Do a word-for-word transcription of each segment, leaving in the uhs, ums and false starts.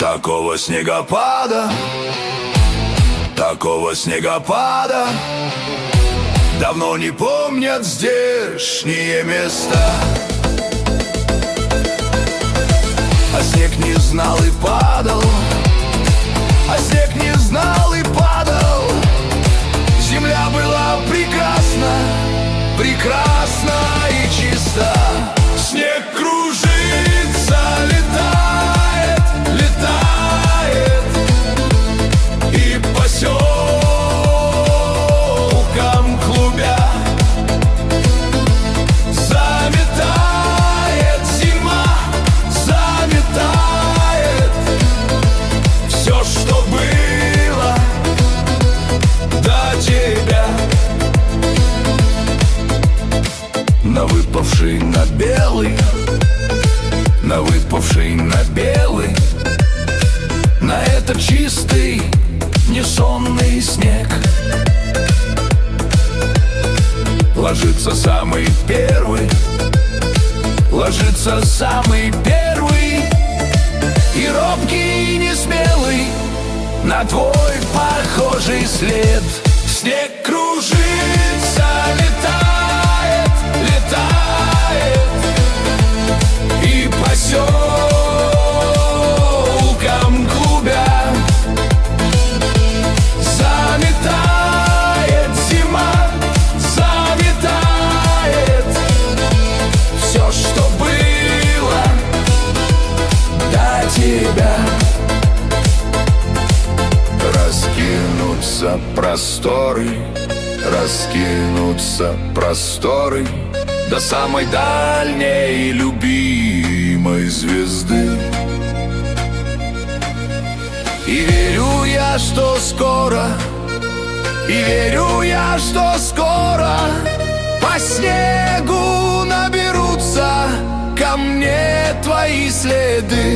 Такого снегопада, такого снегопада давно не помнят здешние места. А снег не знал и падал, а снег не знал и падал. Земля была прекрасна, прекрасна и чиста. Снег кружится, летает, летает, и по селкам клубя заметает зима, заметает все, что было до тебя. На выпавший на белый, на выпавший на белый, на этот чистый несонный снег ложится самый первый, ложится самый первый, и робкий, и несмелый на твой похожий след. Снег кружится, летает, летает, и по селкам клубя заметает зима, заметает все, что было до тебя. Раскинутся просторы, раскинутся просторы до самой дальней любимой звезды. И верю я, что скоро, и верю я, что скоро по снегу наберутся ко мне твои следы.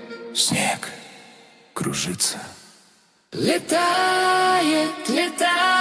Снег кружится, летает, летает.